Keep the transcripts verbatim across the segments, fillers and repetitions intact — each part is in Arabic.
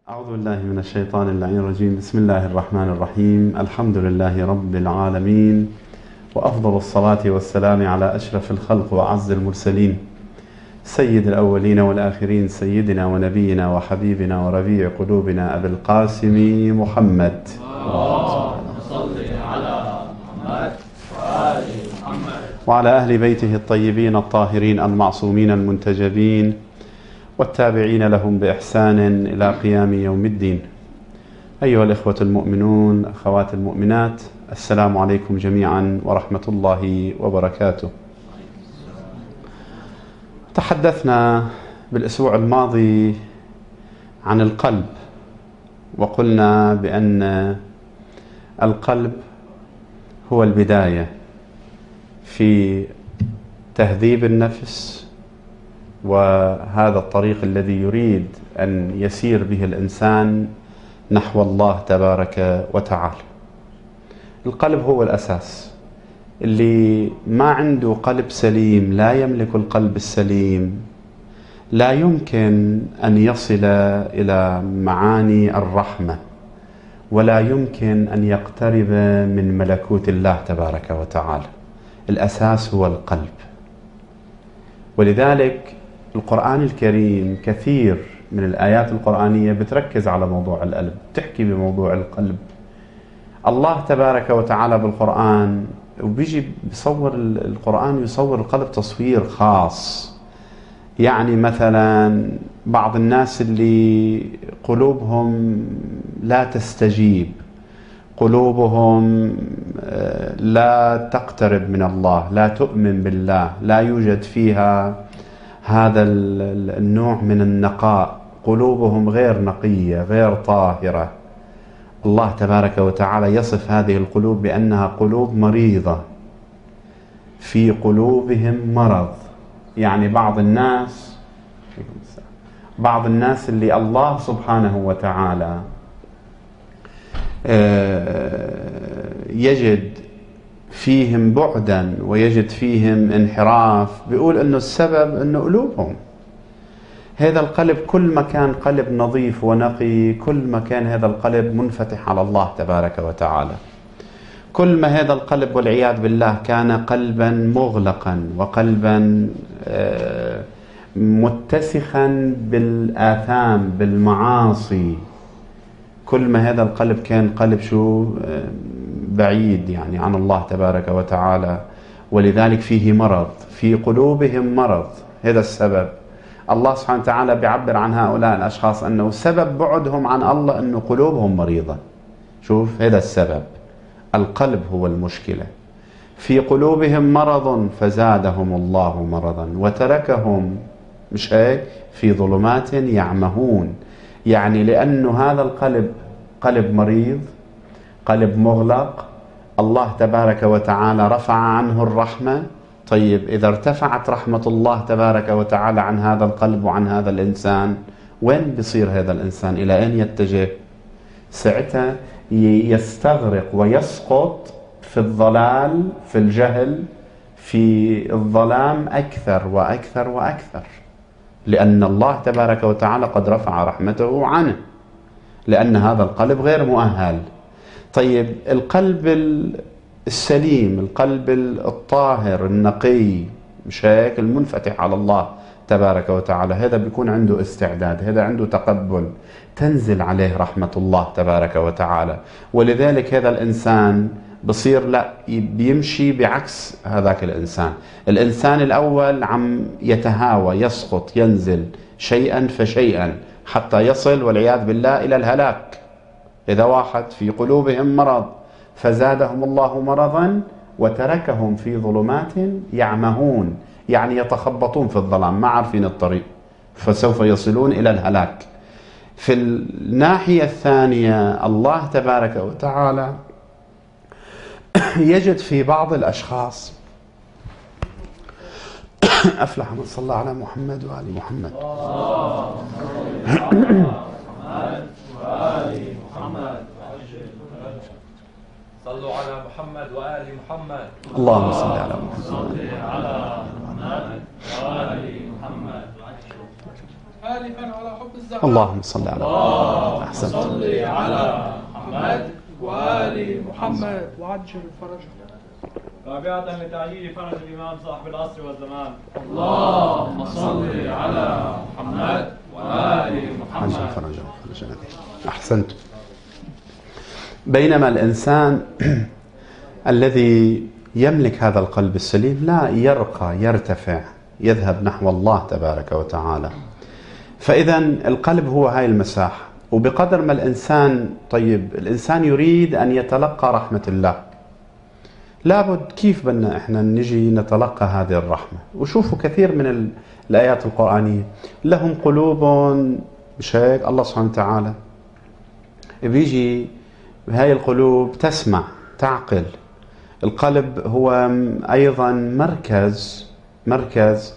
أعوذ بالله من الشيطان اللعين الرجيم. بسم الله الرحمن الرحيم. الحمد لله رب العالمين، وأفضل الصلاة والسلام على أشرف الخلق وأعز المرسلين، سيد الأولين والآخرين، سيدنا ونبينا وحبيبنا وربيع قلوبنا أبي القاسم محمد. اللهم صل على محمد وآل محمد وعلى أهل بيته الطيبين الطاهرين المعصومين المنتجبين، والتابعين لهم بإحسان إلى قيام يوم الدين. أيها الإخوة المؤمنون، أخوات المؤمنات، السلام عليكم جميعا ورحمة الله وبركاته. تحدثنا بالأسبوع الماضي عن القلب، وقلنا بأن القلب هو البداية في تهذيب النفس، وهذا الطريق الذي يريد أن يسير به الإنسان نحو الله تبارك وتعالى. القلب هو الأساس. اللي ما عنده قلب سليم، لا يملك القلب السليم، لا يمكن أن يصل إلى معاني الرحمة، ولا يمكن أن يقترب من ملكوت الله تبارك وتعالى. الأساس هو القلب. ولذلك القرآن الكريم كثير من الآيات القرآنية بتركز على موضوع القلب، تحكي بموضوع القلب. الله تبارك وتعالى بالقرآن وبيجي بيصور القرآن يصور القلب تصوير خاص. يعني مثلا بعض الناس اللي قلوبهم لا تستجيب، قلوبهم لا تقترب من الله، لا تؤمن بالله، لا يوجد فيها هذا النوع من النقاء، قلوبهم غير نقية غير طاهرة. الله تبارك وتعالى يصف هذه القلوب بأنها قلوب مريضة، في قلوبهم مرض. يعني بعض الناس بعض الناس اللي الله سبحانه وتعالى يجد فيهم بعدا ويجد فيهم انحراف، بيقول انه السبب انه قلوبهم. هذا القلب كل ما كان قلب نظيف ونقي، كل ما كان هذا القلب منفتح على الله تبارك وتعالى. كل ما هذا القلب والعياذ بالله كان قلبا مغلقا وقلبا متسخا بالآثام بالمعاصي، كل ما هذا القلب كان قلب شو بعيد يعني عن الله تبارك وتعالى. ولذلك فيه مرض، في قلوبهم مرض. هذا السبب. الله سبحانه وتعالى بيعبر عن هؤلاء الأشخاص أنه سبب بعدهم عن الله أنه قلوبهم مريضة. شوف، هذا السبب. القلب هو المشكلة. في قلوبهم مرض فزادهم الله مرضا وتركهم، مش هيك، في ظلمات يعمهون. يعني لأنه هذا القلب قلب مريض، قلب مغلق، الله تبارك وتعالى رفع عنه الرحمة. طيب إذا ارتفعت رحمة الله تبارك وتعالى عن هذا القلب وعن هذا الإنسان، وين بيصير هذا الإنسان؟ إلى أين يتجه؟ ساعتها يستغرق ويسقط في الضلال، في الجهل، في الظلام أكثر وأكثر وأكثر، لأن الله تبارك وتعالى قد رفع رحمته عنه، لأن هذا القلب غير مؤهل. طيب القلب السليم، القلب الطاهر النقي، مش هيك، المنفتح على الله تبارك وتعالى، هذا بيكون عنده استعداد، هذا عنده تقبل، تنزل عليه رحمة الله تبارك وتعالى. ولذلك هذا الإنسان بصير لا بيمشي بعكس هذاك الإنسان. الإنسان الأول عم يتهاوى، يسقط، ينزل شيئا فشيئا حتى يصل والعياذ بالله إلى الهلاك. إذا واحد في قلوبهم مرض فزادهم الله مرضا وتركهم في ظلمات يعمهون، يعني يتخبطون في الظلام، ما عارفين الطريق، فسوف يصلون إلى الهلاك. في الناحية الثانية الله تبارك وتعالى يجد في بعض الأشخاص أفلح من صلى على محمد وآل محمد. صلوا على محمد وآل محمد. اللهم صل على محمد صل على محمد وآل محمد. آلفا على حب الزهراء. اللهم صل على اللهم أحسنت. صل على محمد وآل محمد وعجل فرجه. رابعة لتعجيل فرج الإمام صاحب العصر والزمان. اللهم صل على محمد وآل محمد. عجل فرجه فرج نبي. أحسنت. بينما الإنسان الذي يملك هذا القلب السليم لا يرقى يرتفع يذهب نحو الله تبارك وتعالى. فإذا القلب هو هاي المساحة، وبقدر ما الإنسان طيب الإنسان يريد أن يتلقى رحمة الله، لابد كيف بدنا إحنا نجي نتلقى هذه الرحمة؟ وشوفوا كثير من الآيات القرآنية لهم قلوب، مش هيك الله سبحانه وتعالى بيجي هاي القلوب تسمع تعقل. القلب هو أيضا مركز مركز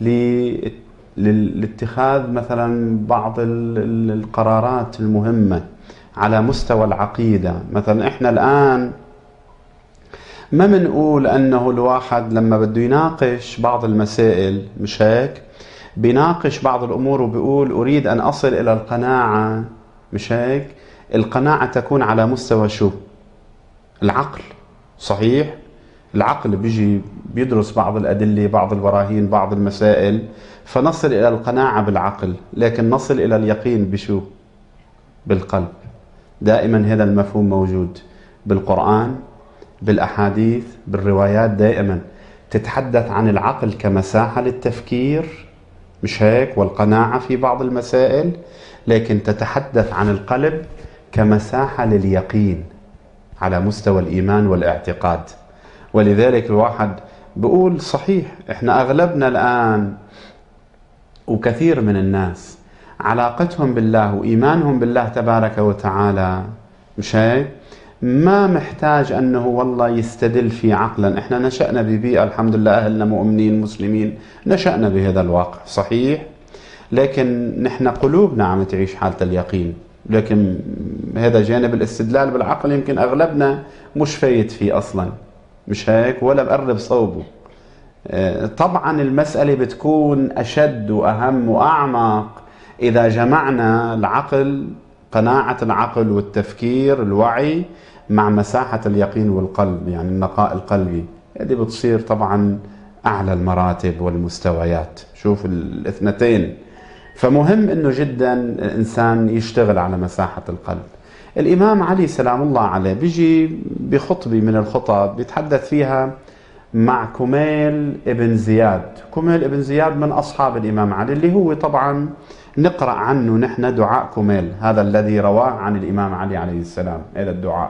لاتخاذ مثلا بعض القرارات المهمة على مستوى العقيدة. مثلا إحنا الآن ما منقول أنه الواحد لما بده يناقش بعض المسائل، مش هيك، بيناقش بعض الأمور وبيقول أريد أن أصل إلى القناعة، مش هيك، القناعة تكون على مستوى شو؟ العقل. صحيح؟ العقل بيجي بيدرس بعض الأدلة، بعض البراهين، بعض المسائل، فنصل إلى القناعة بالعقل، لكن نصل إلى اليقين بشو؟ بالقلب. دائما هذا المفهوم موجود بالقرآن، بالأحاديث، بالروايات، دائما تتحدث عن العقل كمساحة للتفكير، مش هيك، والقناعة في بعض المسائل، لكن تتحدث عن القلب كمساحة لليقين على مستوى الإيمان والاعتقاد. ولذلك الواحد بيقول صحيح احنا أغلبنا الآن وكثير من الناس علاقتهم بالله وإيمانهم بالله تبارك وتعالى، مش هيك، ما محتاج أنه والله يستدل في عقلا. احنا نشأنا ببيئة الحمد لله أهلنا مؤمنين مسلمين، نشأنا بهذا الواقع صحيح، لكن نحن قلوبنا عم تعيش حالة اليقين. لكن هذا جانب الاستدلال بالعقل يمكن أغلبنا مش فايت فيه أصلا، مش هيك، ولا بقرب صوبه. طبعا المسألة بتكون أشد وأهم وأعمق إذا جمعنا العقل، قناعة العقل والتفكير الوعي مع مساحة اليقين والقلب، يعني النقاء القلبي. هذه بتصير طبعا أعلى المراتب والمستويات. شوف الاثنتين. فمهم أنه جدا الإنسان يشتغل على مساحة القلب. الإمام علي سلام الله عليه بيجي بخطبة من الخطب بيتحدث فيها مع كميل ابن زياد. كميل ابن زياد من أصحاب الإمام علي، اللي هو طبعا نقرأ عنه نحن دعاء كميل، هذا الذي رواه عن الإمام علي عليه السلام، هذا الدعاء.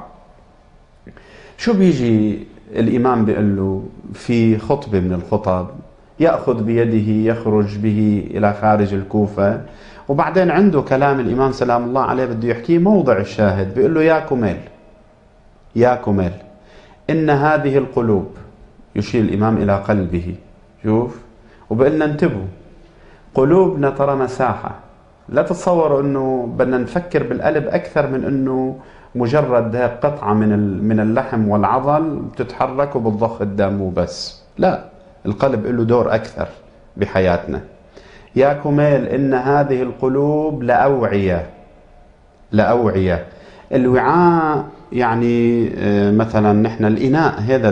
شو بيجي الإمام بيقول له في خطبة من الخطب، يأخذ بيده يخرج به إلى خارج الكوفة، وبعدين عنده كلام الإمام سلام الله عليه بده يحكيه، موضع الشاهد بيقول له يا كميل يا كميل إن هذه القلوب، يشير الإمام إلى قلبه، شوف، وبيقول لنا انتبهوا، قلوبنا ترى مساحة، لا تتصوروا أنه بدنا نفكر بالقلب أكثر من أنه مجرد قطعة من من اللحم والعضل بتتحرك وبتضخ الدم وبس. لا، القلب له دور أكثر بحياتنا. يا كميل إن هذه القلوب لأوعية لأوعية. الوعاء يعني مثلا نحن الإناء هذا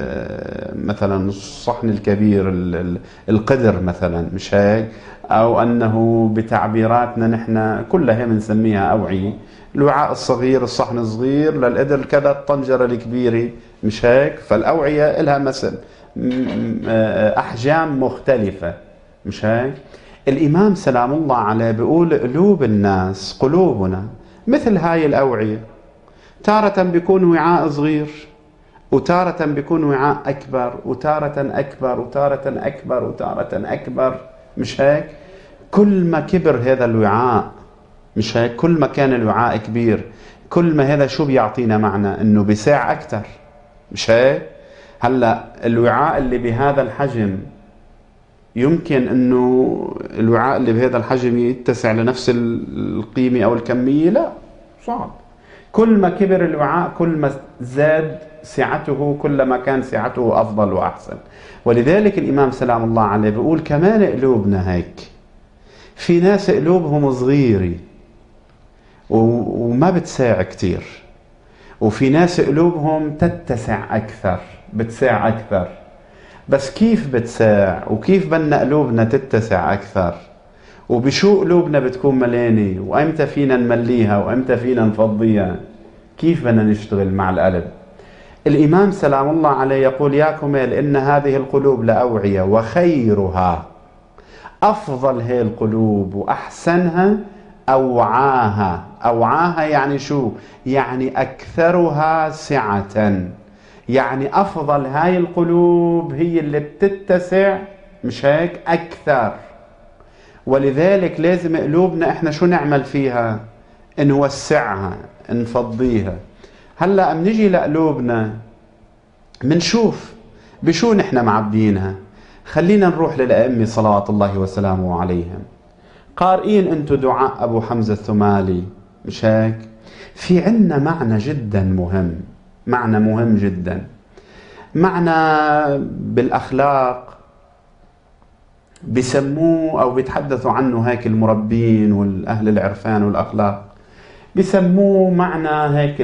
مثلا الصحن الكبير القدر مثلا، مش هيك، أو أنه بتعبيراتنا نحن كلها بنسميها أوعية. الوعاء الصغير، الصحن الصغير للقدر كذا، الطنجرة الكبيرة، مش هيك. فالأوعية لها مثل أحجام مختلفة، مش هيك. الإمام سلام الله عليه بيقول قلوب الناس، قلوبنا مثل هاي الأوعية، تارة بيكون وعاء صغير، وتارة بيكون وعاء أكبر، وتارة أكبر، وتارة أكبر، وتارة أكبر، مش هيك. كل ما كبر هذا الوعاء، مش هيك، كل ما كان الوعاء كبير، كل ما هذا شو بيعطينا معنى انه بيساع اكثر، مش هيك. هلا الوعاء اللي بهذا الحجم يمكن انه الوعاء اللي بهذا الحجم يتسع لنفس القيمة او الكمية؟ لا، صعب. كل ما كبر الوعاء كل ما زاد سعته، كل ما كان سعته افضل واحسن. ولذلك الامام سلام الله عليه بيقول كمان قلوبنا هيك، في ناس قلوبهم صغيرة وما بتساع كتير، وفي ناس قلوبهم تتسع أكثر، بتساع أكثر. بس كيف بتساع وكيف بدنا قلوبنا تتسع أكثر، وبشو قلوبنا بتكون مليانة، وأمتى فينا نمليها وأمتى فينا نفضيها؟ كيف بدنا نشتغل مع القلب؟ الإمام سلام الله عليه يقول: يا كمال إن هذه القلوب لأوعية، وخيرها، أفضل هي القلوب وأحسنها أوعاها. أوعاها يعني شو؟ يعني أكثرها سعة، يعني أفضل هاي القلوب هي اللي بتتسع، مش هيك؟ أكثر. ولذلك لازم قلوبنا إحنا شو نعمل فيها؟ نوسعها، نفضيها. هلأ منجي لقلوبنا منشوف بشو نحن معبينها. خلينا نروح للأئمة صلوات الله وسلامه عليهم. قارئين انتو دعاء أبو حمزة الثمالي، مش هيك؟ في عنا معنى جدا مهم، معنى مهم جدا، معنى بالأخلاق بيسموه أو بيتحدثوا عنه هيك المربين والأهل العرفان والأخلاق، بيسموه معنى هيك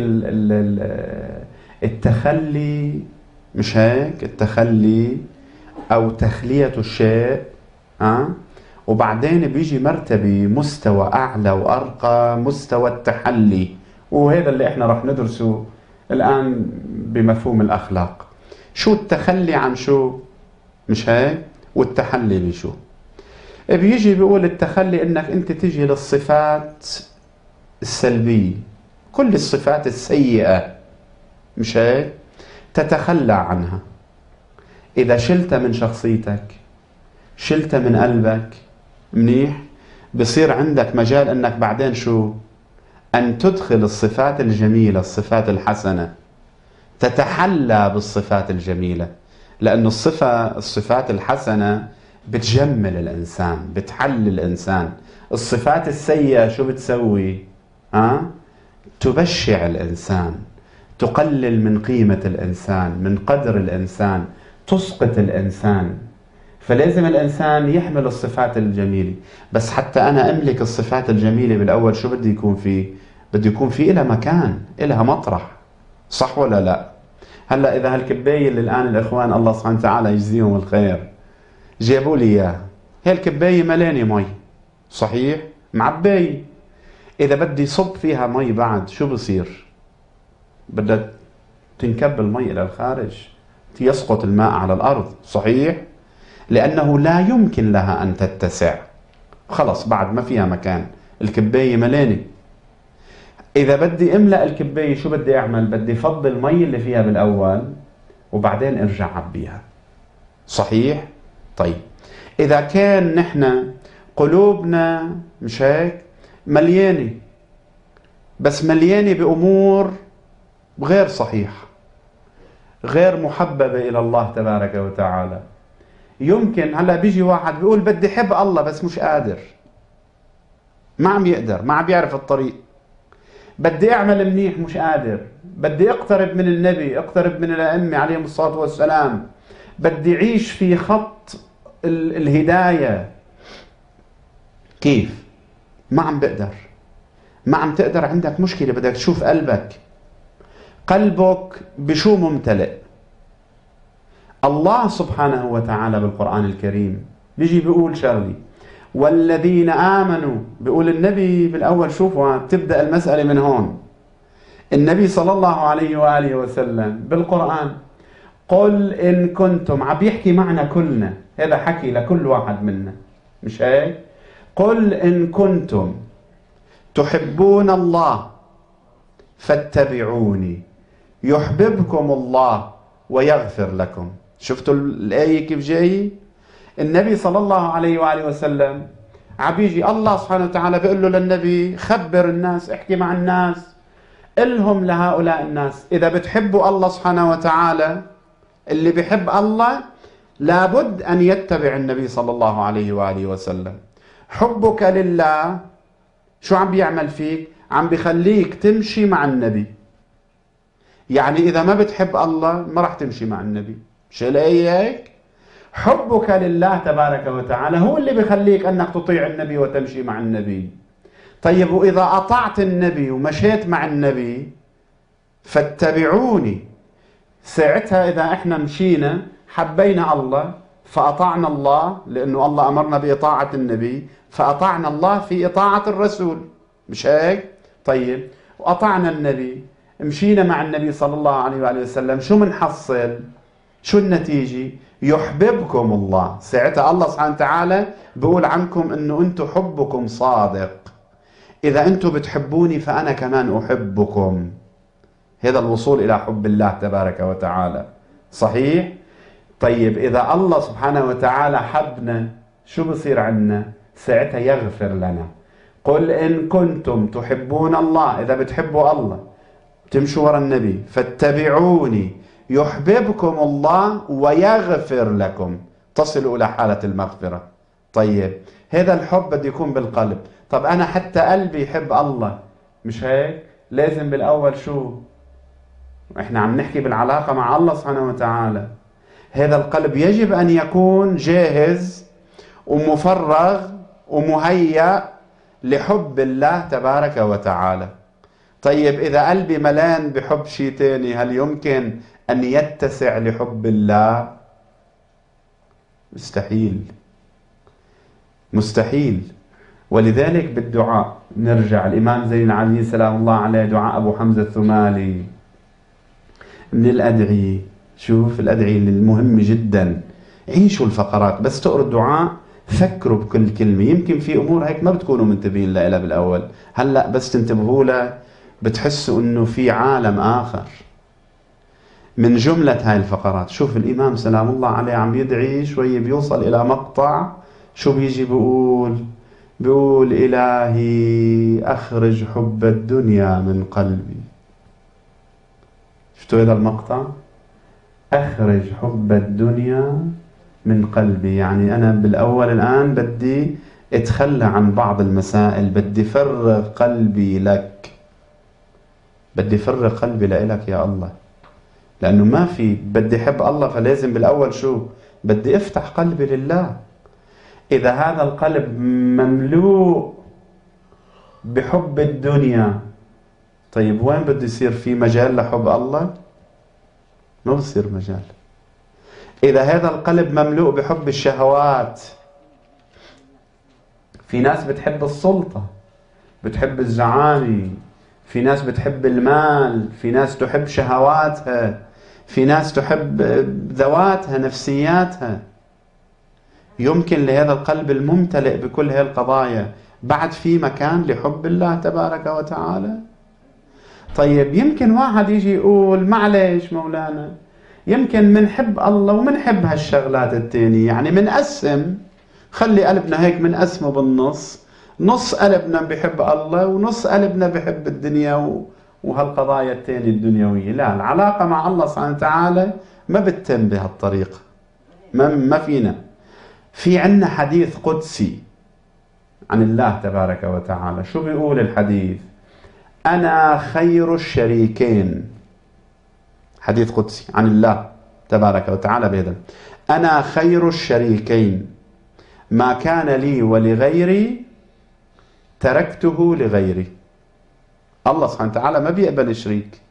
التخلي، مش هيك؟ التخلي أو تخلية الشيء. أه؟ وبعدين بيجي مرتبة مستوى أعلى وأرقى، مستوى التحلي، وهذا اللي احنا رح ندرسه الآن بمفهوم الأخلاق. شو التخلي عن شو؟ مش هيك؟ والتحلي بشو؟ بيجي بيقول التخلي انك انت تجي للصفات السلبية، كل الصفات السيئة، مش هيك؟ تتخلى عنها. إذا شلتها من شخصيتك، شلتها من قلبك، منيح، بصير عندك مجال انك بعدين شو؟ ان تدخل الصفات الجميلة، الصفات الحسنة، تتحلى بالصفات الجميلة. لأن الصفة الصفات الحسنة بتجمل الإنسان، بتحل الإنسان. الصفات السيئة شو بتسوي؟ أه؟ تبشع الإنسان، تقلل من قيمة الإنسان، من قدر الإنسان، تسقط الإنسان. فلازم الإنسان يحمل الصفات الجميلة. بس حتى أنا أملك الصفات الجميلة بالأول شو بدي يكون فيه؟ بدي يكون فيه إلها مكان، إلها مطرح، صح ولا لا؟ هلأ إذا هالكباية اللي الآن الإخوان الله سبحانه وتعالى يجزيهم الخير جابوا لي إياها، هي الكباية ملانة مي، صحيح؟ معباية. إذا بدي صب فيها مي بعد شو بصير؟ بدها تنكب المي إلى الخارج، يسقط الماء على الأرض، صحيح؟ لأنه لا يمكن لها أن تتسع، خلص بعد ما فيها مكان، الكباية ملانة. إذا بدي أملأ الكباية شو بدي أعمل؟ بدي فضي المي اللي فيها بالأول وبعدين أرجع عبيها، صحيح؟ طيب إذا كان نحن قلوبنا مش هيك مليانة، بس مليانة بأمور غير صحيحة، غير محببة إلى الله تبارك وتعالى. يمكن هلا بيجي واحد بيقول بدي حب الله بس مش قادر، ما عم يقدر، ما عم بيعرف الطريق. بدي أعمل منيح مش قادر، بدي أقترب من النبي، أقترب من الأئمة عليهم الصلاة والسلام، بدي أعيش في خط ال الهداية، كيف؟ ما عم بقدر، ما عم تقدر. عندك مشكلة، بدك تشوف قلبك، قلبك بشو ممتلئ؟ الله سبحانه وتعالى بالقرآن الكريم بيجي بيقول شغلي: والذين آمنوا، بيقول النبي بالأول. شوفوا تبدأ المسألة من هون. النبي صلى الله عليه وآله وسلم بالقرآن: قل إن كنتم، عم يحكي معنا كلنا، هذا حكي لكل واحد منا، مش هيك؟ قل إن كنتم تحبون الله فاتبعوني يحببكم الله ويغفر لكم. شفتوا الآية كيف جاي؟ النبي صلى الله عليه وآله وسلم عبيجي الله سبحانه وتعالى بيقول له للنبي: خبر الناس، احكي مع الناس، قلهم لهؤلاء الناس إذا بتحبوا الله سبحانه وتعالى، اللي بيحب الله لابد أن يتبع النبي صلى الله عليه وآله وسلم. حبك لله شو عم بيعمل فيك؟ عم بيخليك تمشي مع النبي. يعني إذا ما بتحب الله ما راح تمشي مع النبي، مش الآية هيك؟ حبك لله تبارك وتعالى هو اللي بيخليك أنك تطيع النبي وتمشي مع النبي. طيب وإذا أطعت النبي ومشيت مع النبي فاتبعوني، ساعتها إذا إحنا مشينا حبينا الله فأطعنا الله، لأنه الله أمرنا بإطاعة النبي فأطعنا الله في إطاعة الرسول، مش هيك؟ طيب وأطعنا النبي، مشينا مع النبي صلى الله عليه وآله وسلم، شو منحصل؟ شو النتيجة؟ يحببكم الله. ساعتها الله سبحانه وتعالى بيقول عنكم أنه أنتم حبكم صادق، إذا أنتم بتحبوني فأنا كمان أحبكم. هذا الوصول إلى حب الله تبارك وتعالى، صحيح؟ طيب إذا الله سبحانه وتعالى حبنا شو بصير عنا؟ ساعتها يغفر لنا. قل إن كنتم تحبون الله، إذا بتحبوا الله تمشوا ورا النبي فاتبعوني يحببكم الله ويغفر لكم، تصلوا إلى حالة المغفرة. طيب هذا الحب بده يكون بالقلب. طب أنا حتى قلبي يحب الله، مش هيك؟ لازم بالأول شو؟ إحنا عم نحكي بالعلاقة مع الله سبحانه وتعالى، هذا القلب يجب أن يكون جاهز ومفرغ ومهيأ لحب الله تبارك وتعالى. طيب إذا قلبي ملان بحب شيء تاني، هل يمكن أن يتسع لحب الله؟ مستحيل، مستحيل. ولذلك بالدعاء نرجع الإمام زين العابدين سلام الله عليه، دعاء أبو حمزة الثمالي من الأدعية. شوف الأدعية المهمة جدا، عيشوا الفقرات، بس تقروا الدعاء فكروا بكل كلمة. يمكن في أمور هيك ما بتكونوا منتبهين لها بالأول، هلأ بس تنتبهوا لها بتحسوا أنه في عالم آخر. من جملة هاي الفقرات شوف الإمام سلام الله عليه عم يدعي شوية، بيوصل إلى مقطع شو بيجي بيقول؟ بيقول إلهي أخرج حب الدنيا من قلبي. شفتوا هذا المقطع؟ أخرج حب الدنيا من قلبي، يعني أنا بالأول الآن بدي أتخلى عن بعض المسائل، بدي فرغ قلبي لك، بدي فرغ قلبي لإلك يا الله، لأنه ما في بدي أحب الله فلازم بالأول شو؟ بدي أفتح قلبي لله. إذا هذا القلب مملوء بحب الدنيا، طيب وين بده يصير في مجال لحب الله؟ ما بصير مجال. إذا هذا القلب مملوء بحب الشهوات، في ناس بتحب السلطة، بتحب الزعامة، في ناس بتحب المال، في ناس تحب شهواتها، في ناس تحب ذواتها نفسياتها. يمكن لهذا القلب الممتلئ بكل هذه القضايا بعد في مكان لحب الله تبارك وتعالى؟ طيب يمكن واحد يجي يقول معلش مولانا، يمكن منحب الله ومنحب هالشغلات التانية، يعني منقسم، خلي قلبنا هيك منقسمه بالنص، نص قلبنا بحب الله ونص قلبنا بحب الدنيا وهالقضايا التانية الدنيوية. لا، العلاقة مع الله سبحانه وتعالى ما بتتم بهالطريقة، ما, ما فينا. في عنا حديث قدسي عن الله تبارك وتعالى. شو بيقول الحديث؟ أنا خير الشريكين. حديث قدسي عن الله تبارك وتعالى بهذا: أنا خير الشريكين، ما كان لي ولغيري تركته لغيري. الله سبحانه وتعالى ما بيقبل شريك.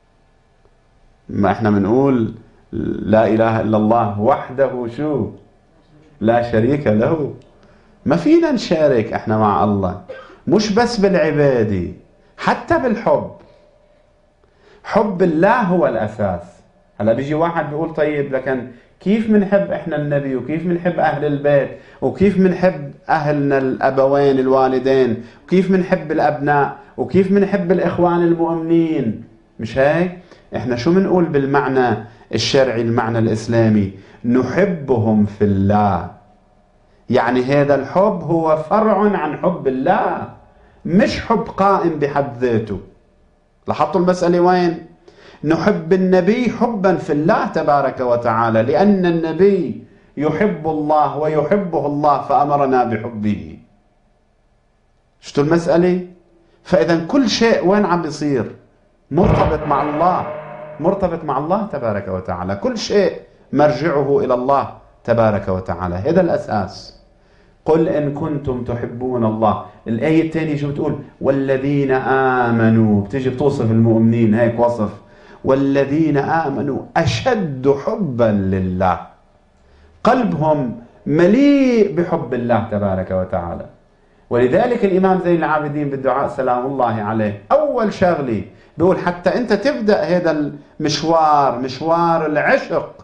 ما احنا بنقول لا إله إلا الله وحده شو؟ لا شريك له. ما فينا نشارك احنا مع الله، مش بس بالعبادة، حتى بالحب. حب الله هو الأساس. هلا بيجي واحد بيقول طيب لكن كيف منحب احنا النبي، وكيف منحب أهل البيت، وكيف منحب أهلنا الأبوين الوالدين، وكيف منحب الأبناء، وكيف منحب الإخوان المؤمنين؟ مش هيك؟ احنا شو منقول بالمعنى الشرعي، المعنى الإسلامي؟ نحبهم في الله. يعني هذا الحب هو فرع عن حب الله، مش حب قائم بحد ذاته. لاحظتوا المسألة وين؟ نحب النبي حبا في الله تبارك وتعالى، لأن النبي يحب الله ويحبه الله فأمرنا بحبه. شفتوا المسألة؟ فإذا كل شيء وين عم بيصير؟ مرتبط مع الله، مرتبط مع الله تبارك وتعالى. كل شيء مرجعه إلى الله تبارك وتعالى. هذا الأساس. قل إن كنتم تحبون الله. الآية الثانية شو بتقول؟ والذين آمنوا، بتيجي بتوصف المؤمنين هيك وصف، والذين آمنوا أشد حبا لله. قلبهم مليء بحب الله تبارك وتعالى. ولذلك الإمام زين العابدين بالدعاء سلام الله عليه أول شغلة بيقول حتى أنت تبدأ هذا المشوار، مشوار العشق،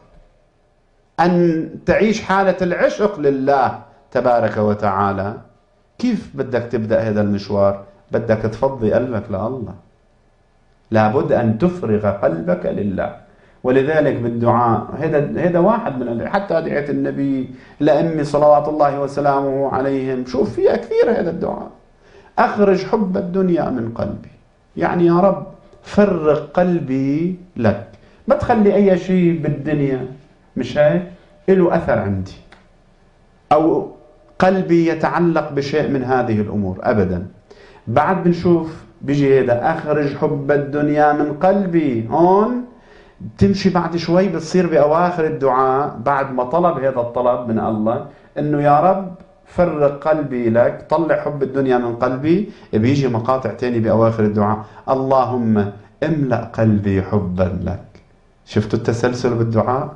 أن تعيش حالة العشق لله تبارك وتعالى، كيف بدك تبدأ هذا المشوار؟ بدك تفضي قلبك لله، لابد أن تفرغ قلبك لله. ولذلك بالدعاء هذا هذا واحد من حتى أدعية النبي لأمي صلوات الله وسلامه عليهم، شوف فيها كثير هذا الدعاء. أخرج حب الدنيا من قلبي، يعني يا رب فرغ قلبي لك، ما تخلي أي شيء بالدنيا مش هيك له أثر عندي، أو قلبي يتعلق بشيء من هذه الأمور أبدا. بعد بنشوف بيجي هذا أخرج حب الدنيا من قلبي، هون تمشي بعد شوي بتصير بأواخر الدعاء بعد ما طلب هذا الطلب من الله إنه يا رب فرغ قلبي لك، طلع حب الدنيا من قلبي، بيجي مقاطع تاني بأواخر الدعاء اللهم املأ قلبي حبا لك. شفتوا التسلسل بالدعاء؟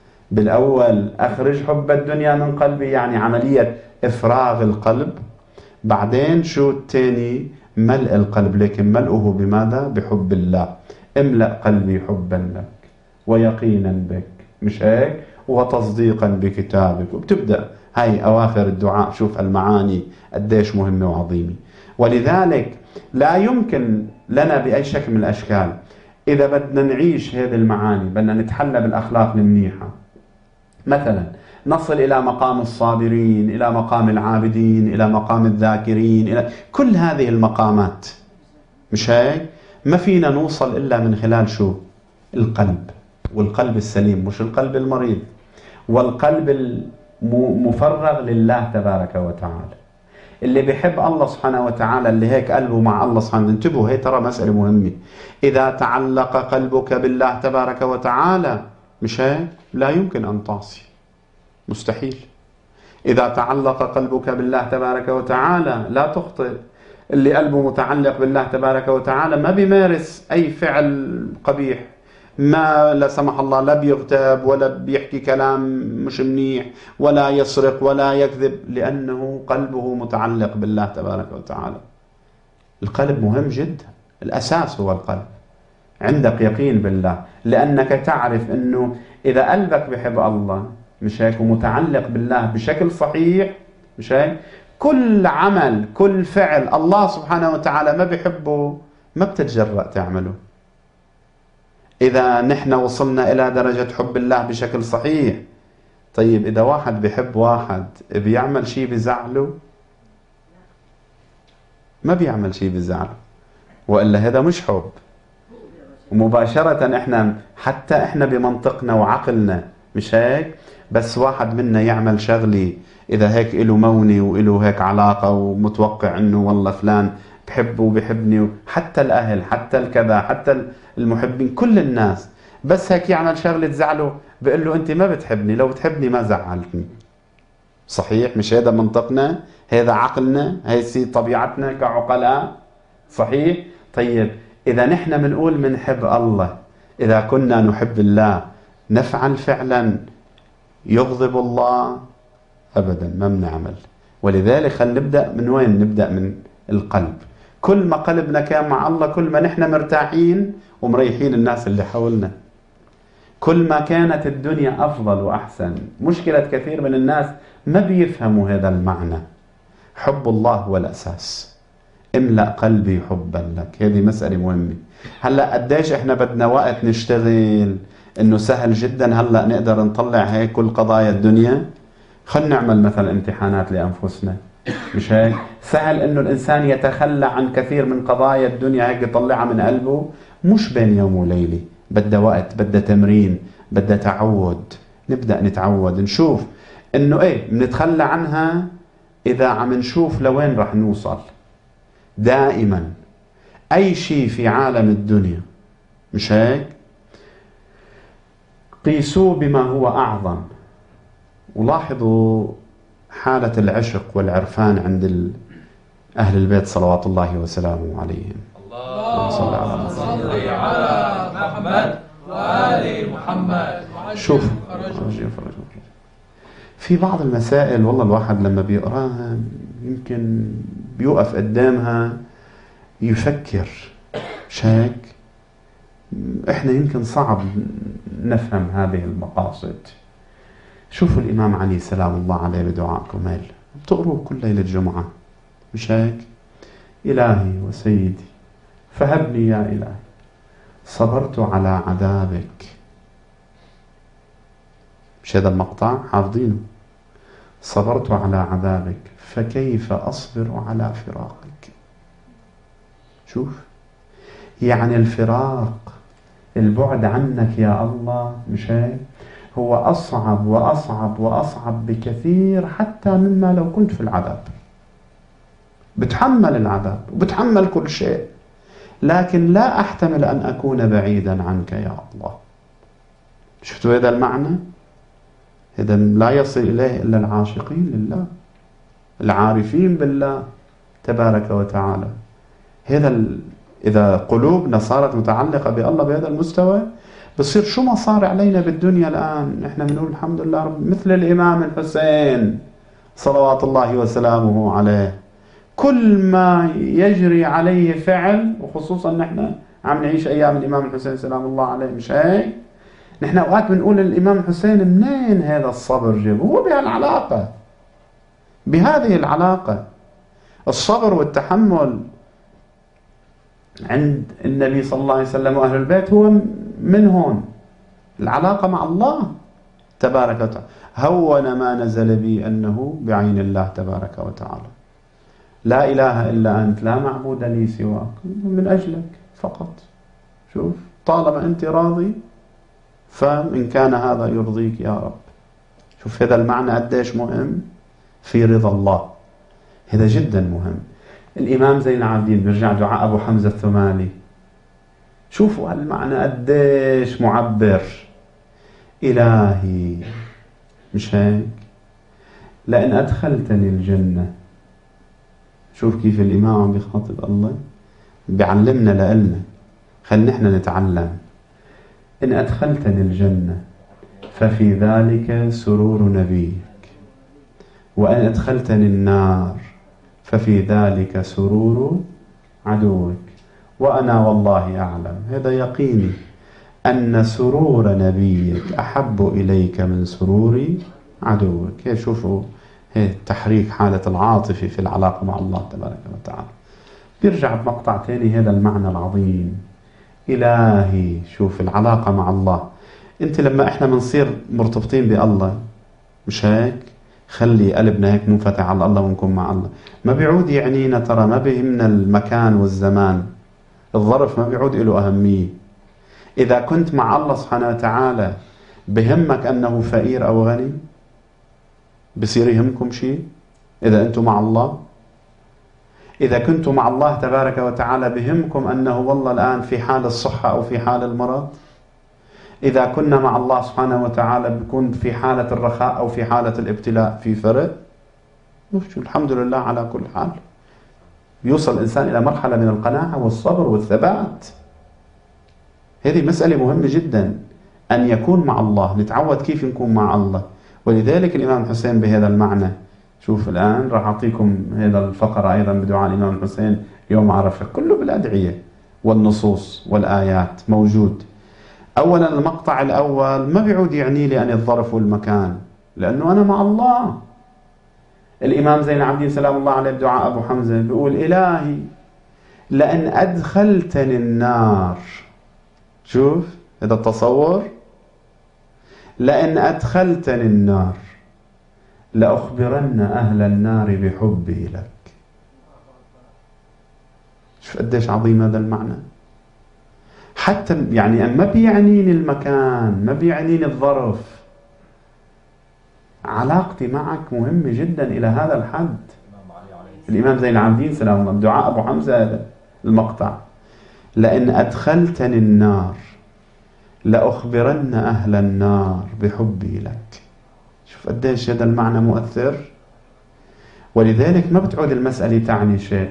بالأول أخرج حب الدنيا من قلبي، يعني عملية إفراغ القلب. بعدين شو التاني؟ ملء القلب، لكن ملؤه بماذا؟ بحب الله. املأ قلبي حبا لك ويقينا بك، مش هيك؟ وتصديقا بكتابك. وبتبدأ هاي أواخر الدعاء. شوف المعاني قديش مهمة وعظيمة. ولذلك لا يمكن لنا بأي شكل من الأشكال إذا بدنا نعيش هذه المعاني، بدنا نتحلى بالأخلاق المنيحة، مثلا نصل إلى مقام الصابرين، إلى مقام العابدين، إلى مقام الذاكرين، إلى كل هذه المقامات، مش هيك؟ ما فينا نوصل إلا من خلال شو؟ القلب، والقلب السليم، مش القلب المريض، والقلب المفرغ لله تبارك وتعالى، اللي بيحب الله سبحانه وتعالى، اللي هيك قلبه مع الله سبحانه. انتبهوا، هي ترى مسألة مهمة. إذا تعلق قلبك بالله تبارك وتعالى، مش هيك؟ لا يمكن أن تعصي، مستحيل. إذا تعلق قلبك بالله تبارك وتعالى لا تخطئ. اللي قلبه متعلق بالله تبارك وتعالى ما بيمارس أي فعل قبيح، ما لا سمح الله لا بيغتاب ولا بيحكي كلام مش منيح ولا يسرق ولا يكذب، لأنه قلبه متعلق بالله تبارك وتعالى. القلب مهم جدا، الأساس هو القلب. عندك يقين بالله، لأنك تعرف أنه إذا قلبك بحب الله، مش هيك، ومتعلق بالله بشكل صحيح، مش هيك، كل عمل كل فعل الله سبحانه وتعالى ما بيحبه ما بتتجرأ تعمله. إذا نحن وصلنا إلى درجة حب الله بشكل صحيح، طيب إذا واحد بيحب واحد بيعمل شيء بزعله؟ ما بيعمل شيء بزعله، وإلا هذا مش حب. ومباشرة إحنا حتى إحنا بمنطقنا وعقلنا، مش هيك، بس واحد منا يعمل شغلي إذا هيك إله موني وإله هيك علاقة ومتوقع إنه والله فلان بحبه وبحبني، حتى الأهل حتى الكذا حتى المحبين كل الناس، بس هيك يعمل شغلة تزعله بقول له أنت ما بتحبني، لو بتحبني ما زعلتني. صحيح؟ مش هذا منطقنا؟ هذا عقلنا؟ هي طبيعتنا كعقلاء؟ صحيح؟ طيب إذا نحن بنقول منحب الله، إذا كنا نحب الله نفعل فعلا يغضب الله؟ أبدا ما بنعمل. ولذلك خل نبدأ من وين؟ نبدأ من القلب. كل ما قلبنا كان مع الله كل ما نحن مرتاحين ومريحين الناس اللي حولنا، كل ما كانت الدنيا أفضل وأحسن. مشكلة كثير من الناس ما بيفهموا هذا المعنى. حب الله هو الأساس. املأ قلبي حبا لك، هذه مسألة مهمة. هلأ قديش احنا بدنا وقت نشتغل، انه سهل جدا هلأ نقدر نطلع هيك كل قضايا الدنيا. خلينا نعمل مثلا امتحانات لأنفسنا، مش هيك؟ سهل انه الانسان يتخلى عن كثير من قضايا الدنيا هيك يطلعها من قلبه، مش بين يوم وليلة، بدها وقت، بدها تمرين، بدها تعود. نبدأ نتعود، نشوف انه ايه بنتخلى عنها اذا عم نشوف لوين رح نوصل. دائما اي شيء في عالم الدنيا، مش هيك، قيسوه بما هو اعظم. ولاحظوا حالة العشق والعرفان عند أهل البيت صلوات الله وسلامه عليهم. اللهم صل على محمد وآل محمد. شوف في بعض المسائل والله الواحد لما بيقراها يمكن بيوقف قدامها يفكر، مش هيك؟ احنا يمكن صعب نفهم هذه المقاصد. شوفوا الإمام علي سلام الله عليه بدعاء كمال بتقروه كل ليلة جمعة، مش هيك؟ إلهي وسيدي فهبني يا إلهي صبرت على عذابك. مش هذا المقطع حافظينه؟ صبرت على عذابك فكيف أصبر على فراقك. شوف يعني الفراق، البعد عنك يا الله، مش هيك؟ هو أصعب وأصعب وأصعب بكثير حتى مما لو كنت في العذاب. بتحمل العذاب وبتحمل كل شيء، لكن لا أحتمل أن أكون بعيدا عنك يا الله. شفتوا هذا المعنى؟ هذا لا يصل إليه إلا العاشقين لله العارفين بالله تبارك وتعالى. هذا ال... إذا قلوبنا صارت متعلقة بالله بهذا المستوى بصير شو ما صار علينا بالدنيا الآن إحنا بنقول الحمد لله رب. مثل الإمام الحسين صلوات الله وسلامه عليه، كل ما يجري عليه فعل، وخصوصا نحن عم نعيش أيام الإمام الحسين سلام الله عليه، مش هيك؟ نحن أوقات بنقول الإمام الحسين منين هذا الصبر جيب؟ هو بهالعلاقة، بهذه العلاقة الصبر والتحمل عند النبي صلى الله عليه وسلم وأهل البيت هو من هون العلاقة مع الله تبارك وتعالى. هون ما نزل بي أنه بعين الله تبارك وتعالى، لا إله إلا أنت لا معبود لي سواك، من أجلك فقط. شوف طالما أنت راضي فإن كان هذا يرضيك يا رب. شوف هذا المعنى قديش مهم في رضا الله، هذا جدا مهم. الإمام زين العابدين بيرجع دعاء أبو حمزة الثمالي، شوفوا هالمعنى قديش معبر. إلهي، مش هيك؟ لأن أدخلتني الجنة. شوف كيف الإمام عم بيخاطب الله، بيعلمنا لإلنا، خلينا نحن نتعلم. إن أدخلتني الجنة ففي ذلك سرور نبيك، وإن أدخلتني النار ففي ذلك سرور عدوك. وأنا والله أعلم، هذا يقيني، أن سرور نبيك أحب إليك من سرور عدوك. هي شوفوا هي تحريك حالة العاطفة في العلاقة مع الله تبارك وتعالى. بيرجع بمقطع تاني هذا المعنى العظيم. إلهي، شوف العلاقة مع الله. أنت لما إحنا منصير مرتبطين بالله، مش هيك؟ خلي قلبنا هيك منفتح على الله ونكون مع الله. ما بيعود يعنينا، ترى ما بيهمنا المكان والزمان، الظرف ما بيعود له أهمية. إذا كنت مع الله سبحانه وتعالى بهمك أنه فقير أو غني؟ بصير يهمكم شيء إذا أنتم مع الله؟ إذا كنتم مع الله تبارك وتعالى بهمكم أنه والله الآن في حال الصحة أو في حال المرض؟ إذا كنا مع الله سبحانه وتعالى بكون في حالة الرخاء أو في حالة الابتلاء في فرق؟ الحمد لله على كل حال. يوصل الإنسان إلى مرحلة من القناعة والصبر والثبات. هذه مسألة مهمة جدا، أن يكون مع الله، نتعود كيف نكون مع الله. ولذلك الإمام الحسين بهذا المعنى، شوف الآن راح أعطيكم هذا الفقرة أيضا بدعاء الإمام الحسين يوم عرفة، كله بالأدعية والنصوص والآيات موجود. أولا المقطع الأول ما بيعود يعني لي أن الظرف والمكان، لأنه أنا مع الله. الإمام زين العابدين سلام الله عليه بدعاء أبو حمزة بيقول إلهي لأن أدخلتني النار. شوف هذا التصور، لأن أدخلتني النار لأخبرن أهل النار بحبي لك. شوف قديش عظيم هذا المعنى. حتى يعني ما بيعنيني المكان، ما بيعنيني الظرف، علاقتي معك مهمة جدا إلى هذا الحد. الإمام زين العابدين سلام الله دعاء أبو حمزة هذا المقطع، لأن أدخلتني النار لأخبرن أهل النار بحبي لك. شوف قديش هذا المعنى مؤثر. ولذلك ما بتعود المسألة تعني شيء.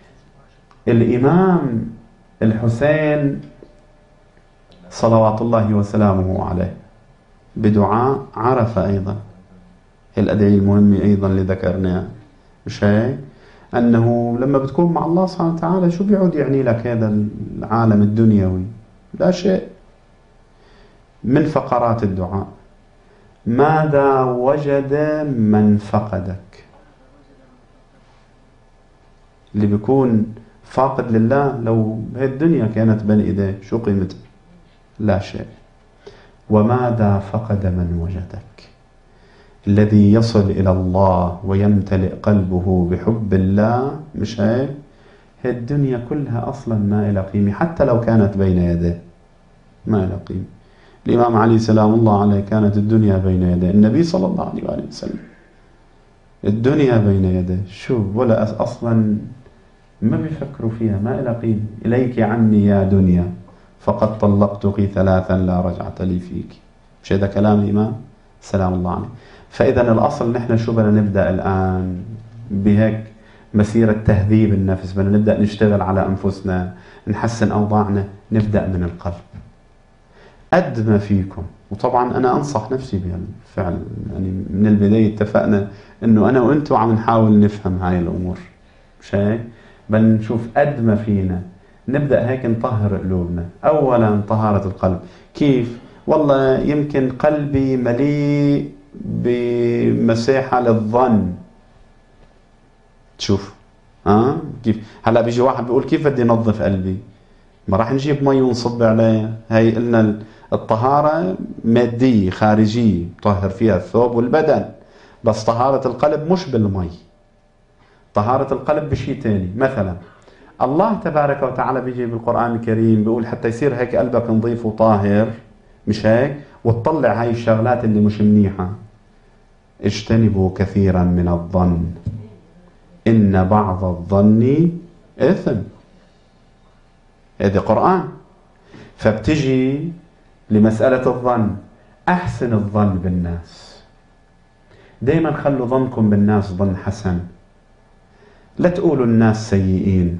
الإمام الحسين صلوات الله وسلامه عليه بدعاء عرفة أيضا الأدعية المهمة أيضا اللي ذكرناها، مش هيك؟ أنه لما بتكون مع الله سبحانه وتعالى شو بيعود يعني لك هذا العالم الدنيوي؟ لا شيء. من فقرات الدعاء: ماذا وجد من فقدك؟ اللي بيكون فاقد لله لو هي الدنيا كانت بين ايديه شو قيمتها؟ لا شيء. وماذا فقد من وجدك؟ الذي يصل إلى الله ويمتلئ قلبه بحب الله، مش هيك؟ هي الدنيا كلها أصلا ما إلى قيمة، حتى لو كانت بين يديه ما إلى قيمة. الإمام علي سلام الله عليه كانت الدنيا بين يديه، النبي صلى الله عليه وآله وسلم الدنيا بين يديه، شو ولا أصلا ما بيفكروا فيها، ما إلى قيمة. إليك عني يا دنيا فقد طلقتك ثلاثا لا رجعة لي فيك. مش هذا كلام الإمام سلام الله عليه؟ فإذا الأصل نحن شو بدنا نبدأ الآن بهيك مسيرة تهذيب النفس، بدنا نبدأ نشتغل على أنفسنا، نحسن أوضاعنا، نبدأ من القلب. قد ما فيكم، وطبعا أنا أنصح نفسي بهالفعل، يعني من البداية اتفقنا أنه أنا وأنتوا عم نحاول نفهم هاي الأمور، مش هيك؟ بنشوف قد ما فينا نبدأ هيك نطهر قلوبنا. أولا طهارة القلب. كيف؟ والله يمكن قلبي مليء بمساحة للظن. تشوف ها كيف؟ هلا بيجي واحد بيقول كيف بدي نظف قلبي؟ ما راح نجيب مي ونصب عليها. هي قلنا الطهارة مادية خارجية طهر فيها الثوب والبدن، بس طهارة القلب مش بالمي، طهارة القلب بشيء تاني. مثلا الله تبارك وتعالى بيجي بالقرآن الكريم بيقول حتى يصير هيك قلبك نظيف وطاهر، مش هيك؟ وتطلع هاي الشغلات اللي مش منيحة: اجتنبوا كثيرا من الظن إن بعض الظن إثم. هذا قرآن. فبتجي لمسألة الظن: أحسن الظن بالناس، دايما خلوا ظنكم بالناس ظن حسن، لا تقولوا الناس سيئين.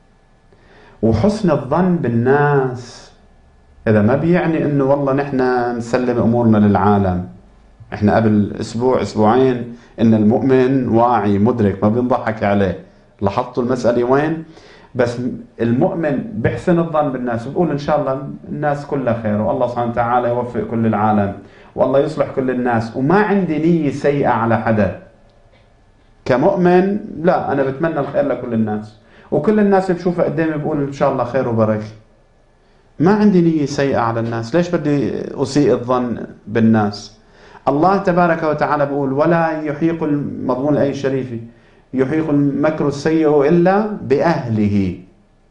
وحسن الظن بالناس هذا ما بيعني انه والله نحن نسلم امورنا للعالم. احنا قبل اسبوع اسبوعين ان المؤمن واعي مدرك ما بينضحك عليه. لاحظتوا المسألة وين؟ بس المؤمن بيحسن الظن بالناس وبقول ان شاء الله الناس كلها خير، والله سبحانه وتعالى يوفق كل العالم، والله يصلح كل الناس، وما عندي نية سيئة على حدا. كمؤمن لا، انا بتمنى الخير لكل الناس، وكل الناس بشوفها قدامي بقول ان شاء الله خير وبركة. ما عندي نية سيئة على الناس، ليش بدي أسيء الظن بالناس؟ الله تبارك وتعالى بيقول: ولا يحيق مضمون الآية الشريفة يحيق المكر السيء إلا بأهله.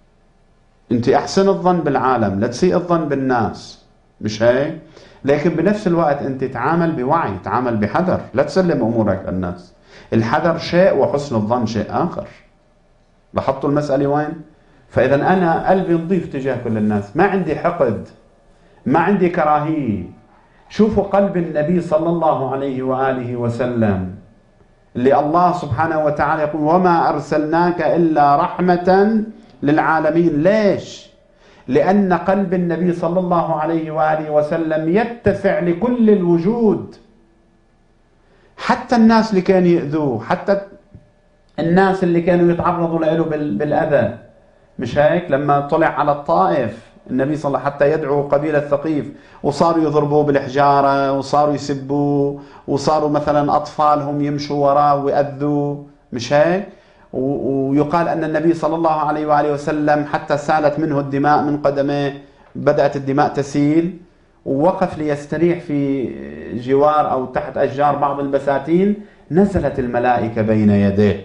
أنت أحسن الظن بالعالم، لا تسيء الظن بالناس، مش هيك؟ لكن بنفس الوقت أنت تعامل بوعي، تعامل بحذر، لا تسلم أمورك للناس. الحذر شيء وحسن الظن شيء آخر. لاحظتوا المسألة وين؟ فإذا أنا قلبي نظيف تجاه كل الناس، ما عندي حقد، ما عندي كراهية. شوفوا قلب النبي صلى الله عليه وآله وسلم اللي الله سبحانه وتعالى يقول: وما أرسلناك إلا رحمة للعالمين. ليش؟ لأن قلب النبي صلى الله عليه وآله وسلم يتسع لكل الوجود، حتى الناس اللي كانوا يؤذوه، حتى الناس اللي كانوا يتعرضوا له بالأذى، مش هيك؟ لما طلع على الطائف النبي صلى الله عليه وسلم حتى يدعو قبيلة ثقيف، وصاروا يضربوه بالحجارة، وصاروا يسبوه، وصاروا مثلا أطفالهم يمشوا وراه ويأذوه، مش هيك؟ ويقال أن النبي صلى الله عليه وآله وسلم حتى سالت منه الدماء من قدميه، بدأت الدماء تسيل، ووقف ليستريح في جوار أو تحت أشجار بعض البساتين، نزلت الملائكة بين يديه،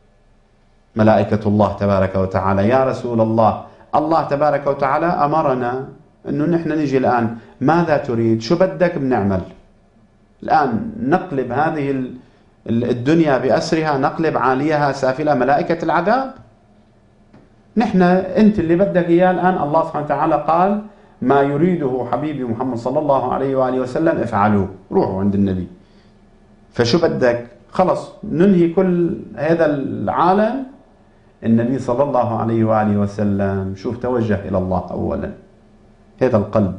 ملائكة الله تبارك وتعالى: يا رسول الله، الله تبارك وتعالى أمرنا أنه نحن نجي الآن، ماذا تريد؟ شو بدك بنعمل الآن؟ نقلب هذه الدنيا بأسرها، نقلب عاليها سافلها، ملائكة العذاب. نحن أنت اللي بدك إياه الآن. الله سبحانه وتعالى قال: ما يريده حبيبي محمد صلى الله عليه وآله وسلم افعلوه. روحوا عند النبي فشو بدك؟ خلص ننهي كل هذا العالم. النبي صلى الله عليه وآله وسلم شوف توجه إلى الله أولا، هذا القلب.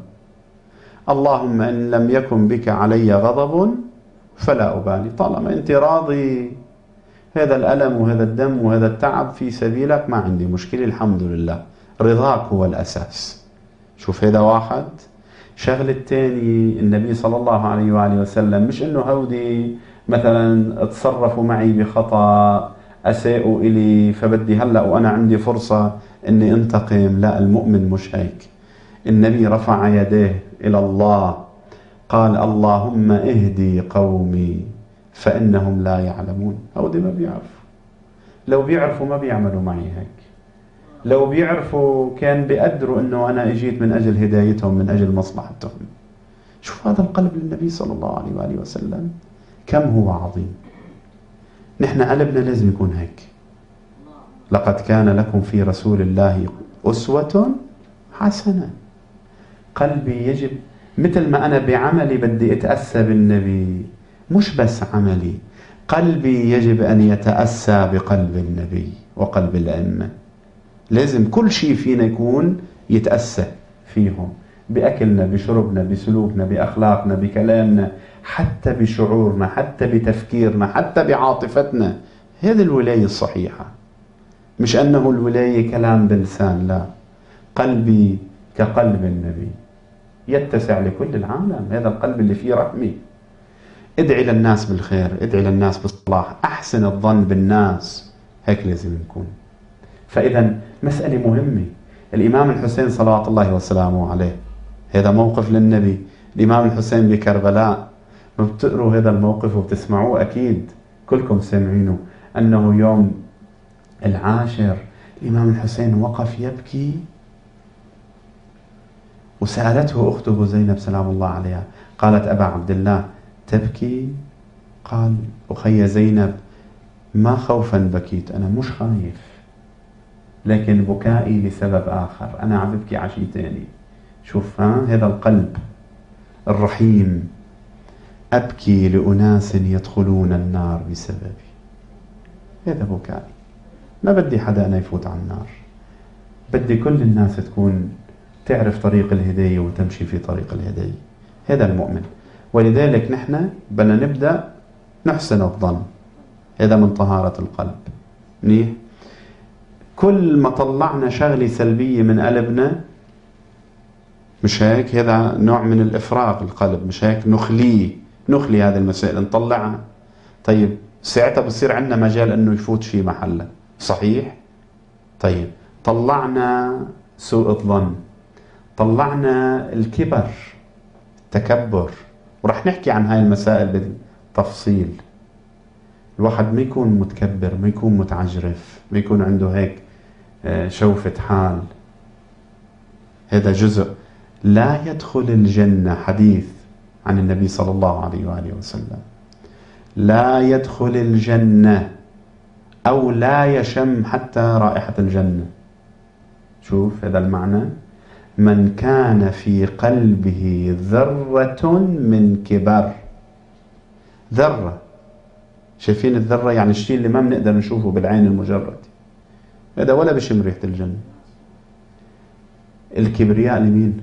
اللهم إن لم يكن بك علي غضب فلا أبالي، طالما أنت راضي هذا الألم وهذا الدم وهذا التعب في سبيلك ما عندي مشكلة، الحمد لله، رضاك هو الأساس. شوف هذا واحد. شغل الثاني، النبي صلى الله عليه وآله وسلم مش إنه هودي مثلا تصرفوا معي بخطأ، أساءوا إلي فبدي هلأ وأنا عندي فرصة إني انتقم. لا، المؤمن مش هيك. النبي رفع يديه إلى الله قال اللهم اهدي قومي فإنهم لا يعلمون. هودي ما بيعرفوا، لو بيعرفوا ما بيعملوا معي هيك، لو بيعرفوا كان بيقدروا إنه أنا إجيت من أجل هدايتهم من أجل مصلحتهم. شوف هذا القلب للنبي صلى الله عليه وآله وسلم كم هو عظيم. نحن قلبنا لازم يكون هيك. لقد كان لكم في رسول الله أسوة حسنة. قلبي يجب مثل ما أنا بعملي بدي أتأسى بالنبي، مش بس عملي، قلبي يجب أن يتأسى بقلب النبي وقلب الأئمة. لازم كل شيء فينا يكون يتأسى فيهم، بأكلنا، بشربنا، بسلوكنا، بأخلاقنا، بكلامنا، حتى بشعورنا، حتى بتفكيرنا، حتى بعاطفتنا. هذه الولاية الصحيحة، مش أنه الولاية كلام بلسان، لا، قلبي كقلب النبي يتسع لكل العالم. هذا القلب اللي فيه رحمة. ادعي للناس بالخير، ادعي للناس بالصلاح، أحسن الظن بالناس. هيك لازم نكون. فإذا مسألة مهمة. الإمام الحسين صلوات الله وسلامه عليه، هذا موقف للنبي. الإمام الحسين بكربلاء، ما بتقروا هذا الموقف وبتسمعوه أكيد كلكم سامعينه، أنه يوم العاشر الإمام الحسين وقف يبكي، وسألته أخته زينب سلام الله عليها، قالت أبا عبد الله تبكي؟ قال أخي زينب ما خوفا بكيت، أنا مش خايف، لكن بكائي لسبب آخر، أنا عم ببكي عشي تاني. شوف ها هذا القلب الرحيم. أبكي لأناس يدخلون النار بسببي، هذا بكائي. ما بدي حدا أنا يفوت على النار، بدي كل الناس تكون تعرف طريق الهداية وتمشي في طريق الهداية. هذا المؤمن. ولذلك نحن بدنا نبدأ نحسن الظن، هذا من طهارة القلب. منيح. كل ما طلعنا شغلة سلبية من قلبنا، مش هيك، هذا نوع من الإفراغ القلب، مش هيك، نخليه، نخلي هذه المسائل نطلعها. طيب ساعتها بصير عندنا مجال انه يفوت شيء محله، صحيح؟ طيب طلعنا سوء الظن، طلعنا الكبر، التكبر، ورح نحكي عن هاي المسائل بالتفصيل. الواحد ما يكون متكبر، ما يكون متعجرف، ما يكون عنده هيك شوفة حال. هذا جزء. لا يدخل الجنة، حديث عن النبي صلى الله عليه وآله وسلم، لا يدخل الجنة أو لا يشم حتى رائحة الجنة. شوف هذا المعنى، من كان في قلبه ذرة من كبر. ذرة، شايفين الذرة؟ يعني الشيء اللي ما بنقدر نشوفه بالعين المجرد، هذا ولا بشم ريحة الجنة. الكبرياء لمين؟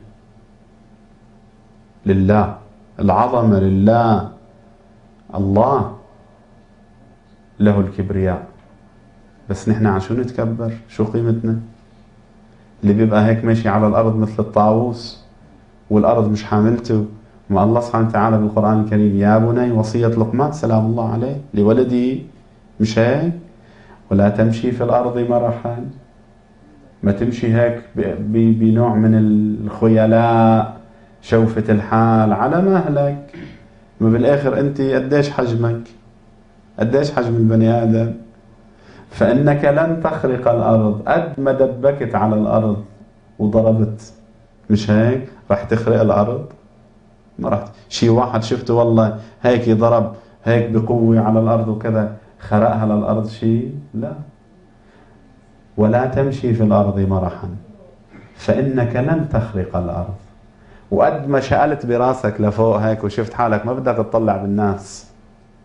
لله. العظمة لله. الله له الكبرياء. بس نحن عشو نتكبر؟ شو قيمتنا؟ اللي بيبقى هيك ماشي على الأرض مثل الطاووس والأرض مش حاملته. ما الله سبحانه وتعالى بالقرآن الكريم يا بني، وصية لقمان سلام الله عليه لولده، مش هيك؟ ولا تمشي في الأرض مرحا، ما تمشي هيك بنوع من الخيلاء، شوفة الحال على مهلك. ما بالآخر أنت قديش حجمك؟ قديش حجم البني آدم؟ فإنك لن تخرق الأرض. قد ما دبكت على الأرض وضربت، مش هيك؟ راح تخرق الأرض؟ ما راح. شي واحد شفته والله هيك ضرب هيك بقوة على الأرض وكذا خرقها للأرض شي؟ لا. ولا تمشي في الأرض مرحا فإنك لن تخرق الأرض. وقد ما شقلت براسك لفوق هيك وشفت حالك ما بدك تطلع بالناس،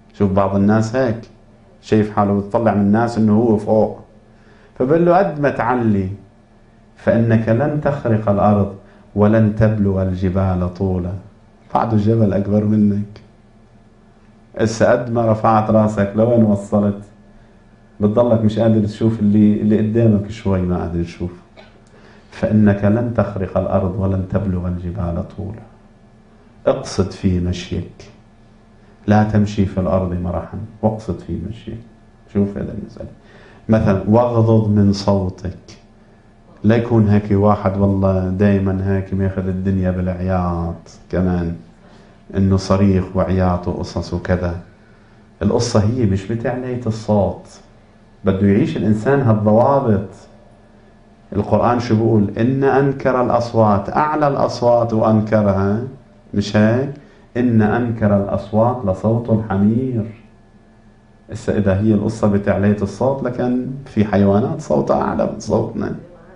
شوف بعض الناس هيك شايف حاله بيطلع من الناس انه هو فوق، فبقول له قد ما تعلي فإنك لن تخرق الأرض ولن تبلغ الجبال طولا. بعده الجبل أكبر منك، إسا قد ما رفعت راسك لوين وصلت بتضلك مش قادر تشوف اللي, اللي قدامك شوي ما قادر تشوف. فإنك لن تخرق الأرض ولن تبلغ الجبال طولا. اقصد في مشيك، لا تمشي في الأرض مرحا، واقصد في مشيك. شوف هذا المسألة مثلا، واغضض من صوتك. لا يكون هيك واحد والله دايما هيك ماخذ الدنيا بالعياط، كمان انه صريخ وعياط وقصص وكذا. القصة هي مش بتعلية الصوت، بده يعيش الإنسان هالضوابط. القرآن شو بيقول؟ إن أنكر الأصوات، أعلى الأصوات وأنكرها، مش هيك؟ إن أنكر الأصوات لصوت الحمير. إسا إذا هي القصة بتعلية الصوت، لكن في حيوانات صوتها أعلى من صوتنا.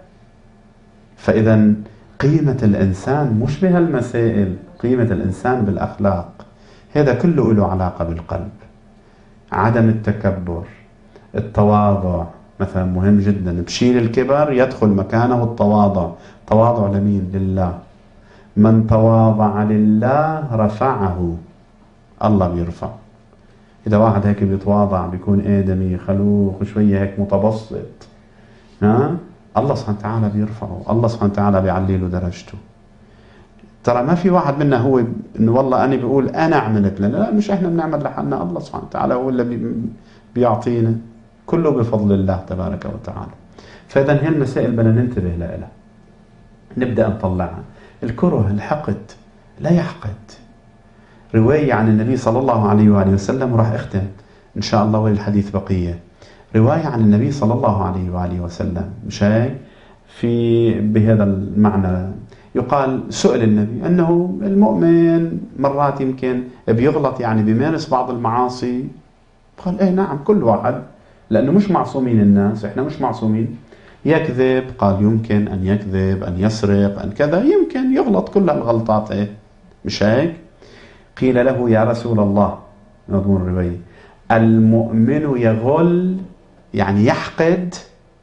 فإذا قيمة الإنسان مش بهالمسائل، قيمة الإنسان بالأخلاق. هذا كله له علاقة بالقلب. عدم التكبر، التواضع مثلا مهم جدا. بشيل الكبر يدخل مكانه التواضع. تواضع لمين؟ لله. من تواضع لله رفعه، الله بيرفع. إذا واحد هيك بيتواضع بيكون آدمي خلوق شوية هيك متبسط، ها؟ الله سبحانه وتعالى بيرفعه، الله سبحانه وتعالى بيعلي له درجته. ترى ما في واحد منا هو انه والله انا بيقول انا عملت لنا، لا، مش احنا بنعمل لحالنا، الله سبحانه وتعالى هو اللي بي بيعطينا، كله بفضل الله تبارك وتعالى. فاذا هي المسائل بدنا ننتبه لها، نبدا نطلعها. الكره، الحقد، لا يحقد. روايه عن النبي صلى الله عليه واله وسلم، وراح اختم ان شاء الله وللحديث بقيه. روايه عن النبي صلى الله عليه واله وسلم، مش هيك؟ في بهذا المعنى يقال سئل النبي أنه المؤمن مرات يمكن بيغلط، يعني بيمارس بعض المعاصي. قال إيه نعم، كل واحد، لأنه مش معصومين الناس، إحنا مش معصومين. يكذب، قال يمكن أن يكذب، أن يسرق، أن كذا، يمكن يغلط، كل هالغلطات إيه، مش هيك؟ قيل له يا رسول الله، مضمون الرواية، المؤمن يغل يعني يحقد؟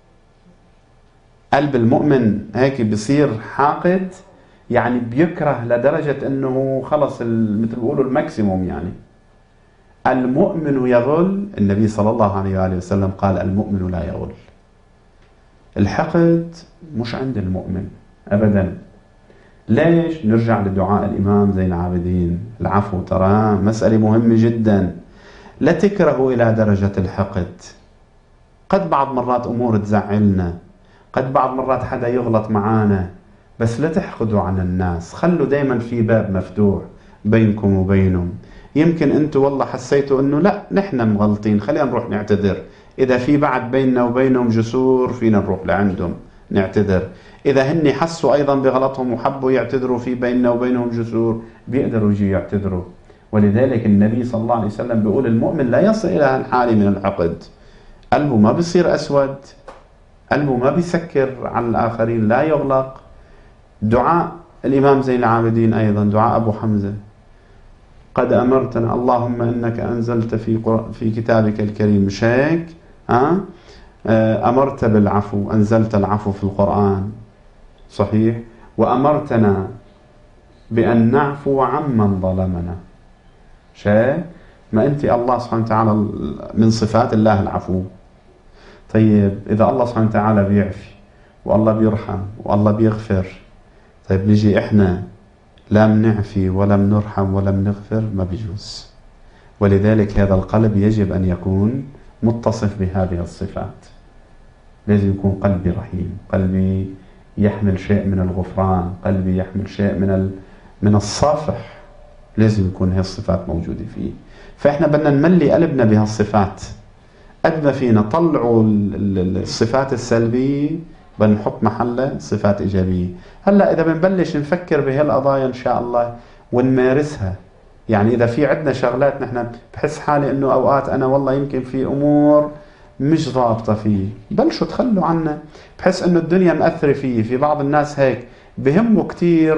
قلب المؤمن هيك بيصير حاقد، يعني بيكره لدرجة انه خلص مثل بيقولوا الماكسيموم. يعني المؤمن يغل، النبي صلى الله عليه وآله وسلم قال المؤمن لا يغل. الحقد مش عند المؤمن ابدا. ليش؟ نرجع لدعاء الامام زين العابدين، العفو ترى مسألة مهمة جدا. لا تكرهوا الى درجة الحقد. قد بعض مرات امور تزعلنا، قد بعض مرات حدا يغلط معانا، بس لا تحقدوا عن الناس. خلوا دايما في باب مفتوح بينكم وبينهم. يمكن انتوا والله حسيتوا انه لا نحن مغلطين، خلينا نروح نعتذر. اذا في بعد بيننا وبينهم جسور فينا نروح لعندهم نعتذر. اذا هن حسوا ايضا بغلطهم وحبوا يعتذروا في بيننا وبينهم جسور، بيقدروا يجي يعتذروا. ولذلك النبي صلى الله عليه وسلم بيقول المؤمن لا يصل الى هالحالة من الحقد. قلبه ما بيصير اسود، قلبه ما بيسكر على الآخرين، لا يغلق. دعاء الإمام زين العابدين أيضا، دعاء أبو حمزة، قد أمرتنا اللهم إنك أنزلت في في كتابك الكريم، مش هيك؟ ها؟ أمرت بالعفو، أنزلت العفو في القرآن، صحيح؟ وأمرتنا بأن نعفو عمن ظلمنا، مش هيك؟ ما أنت الله سبحانه وتعالى من صفات الله العفو. طيب إذا الله سبحانه وتعالى بيعفي والله بيرحم والله بيغفر، طيب نجي إحنا لم نعفي ولم نرحم ولم نغفر؟ ما بيجوز. ولذلك هذا القلب يجب أن يكون متصف بهذه الصفات. لازم يكون قلبي رحيم، قلبي يحمل شيء من الغفران، قلبي يحمل شيء من ال... من الصافح. لازم يكون هذه الصفات موجودة فيه. فإحنا بدنا نملي قلبنا بهالصفات قد ما فينا. طلعوا الصفات السلبية، بنحط محلها صفات إيجابية. هلأ إذا بنبلش نفكر بهالقضايا إن شاء الله ونمارسها، يعني إذا في عندنا شغلات نحن بحس حالي إنه أوقات أنا والله يمكن في أمور مش ضابطة فيه، بلشوا تخلوا عنا. بحس إنه الدنيا مأثرة فيه. في بعض الناس هيك بهمه كتير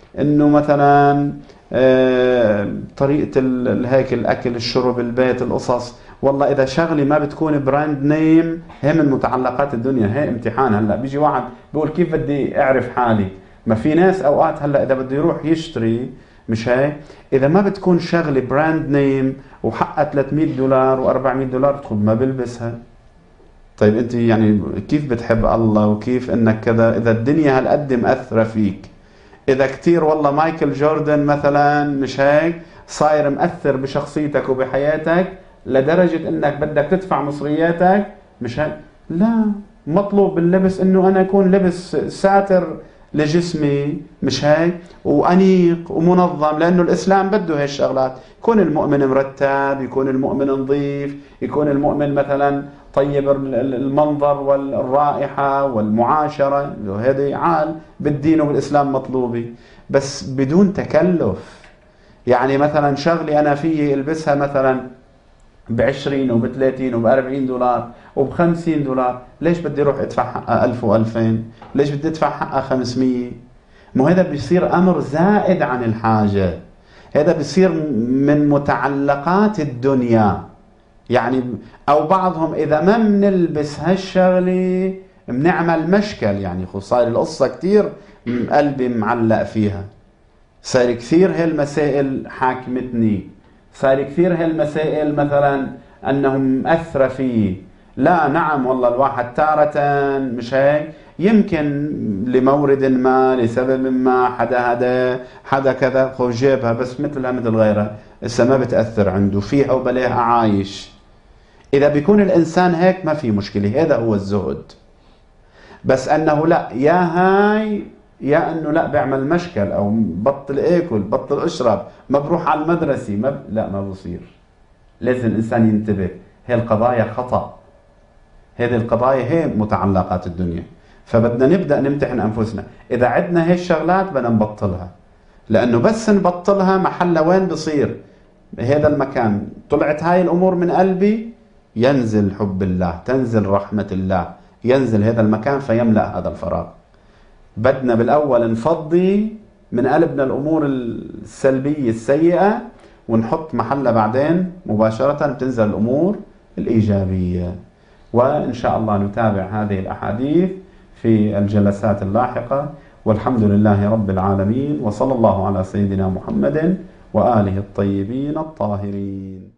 انه مثلا آه طريقة هيك الاكل الشرب البيت القصص. والله اذا شغلي ما بتكون براند نيم هي من متعلقات الدنيا، هي امتحان. هلا بيجي واحد بيقول كيف بدي اعرف حالي؟ ما في ناس اوقات هلا اذا بده يروح يشتري، مش هيك؟ اذا ما بتكون شغلي براند نيم وحقها ثلاثمية دولار وأربعمية دولار تقول ما بلبسها. طيب انت يعني كيف بتحب الله وكيف انك كذا اذا الدنيا هالقد مأثرة فيك؟ اذا كتير والله مايكل جوردن مثلا، مش هيك، صاير مأثر بشخصيتك وبحياتك لدرجة انك بدك تدفع مصرياتك، مش هيك؟ لا، مطلوب باللبس انه انا اكون لبس ساتر لجسمي، مش هيك، وانيق ومنظم، لانه الاسلام بده هالشغلات. يكون المؤمن مرتب، يكون المؤمن نظيف، يكون المؤمن مثلا طيب المنظر والرائحة والمعاشرة، هذه عال بالدين وبالإسلام مطلوبة، بس بدون تكلف. يعني مثلا شغلي أنا فيه البسها مثلا بعشرين وبثلاثين وبأربعين دولار وبخمسين دولار، ليش بدي روح ادفع حقها ألف وألفين؟ ليش بدي ادفع حقها خمسمية؟ مو هذا بيصير أمر زائد عن الحاجة، هذا بيصير من متعلقات الدنيا. يعني او بعضهم اذا ما بنلبس هالشغله بنعمل مشكل، يعني صار القصه كثير قلبي معلق فيها، صار كثير هالمسائل حاكمتني، صار كثير هالمسائل مثلا انهم مأثره فيه. لا نعم والله الواحد تارة مش هيك، يمكن لمورد ما لسبب ما حدا هذا حدا كذا خو جابها بس مثلها مثل غيرها، هسه ما بتأثر عنده فيها وبلاها عايش. إذا بيكون الإنسان هيك ما في مشكلة، هذا هو الزهد. بس أنه لا يا هاي يا أنه لا بعمل مشكل أو بطل آكل بطل أشرب ما بروح على المدرسة ما ب... لا ما بصير. لازم الإنسان ينتبه، هي القضايا خطأ، هذه القضايا هي متعلقات الدنيا. فبدنا نبدأ نمتحن أنفسنا، إذا عدنا هي الشغلات بدنا نبطلها، لأنه بس نبطلها محلها وين بصير؟ هذا المكان طلعت هاي الأمور من قلبي ينزل حب الله، تنزل رحمة الله، ينزل هذا المكان فيملأ هذا الفراغ. بدنا بالأول نفضي من قلبنا الأمور السلبية السيئة ونحط محلها بعدين مباشرة بتنزل الأمور الإيجابية. وإن شاء الله نتابع هذه الأحاديث في الجلسات اللاحقة، والحمد لله رب العالمين، وصلى الله على سيدنا محمد وآله الطيبين الطاهرين.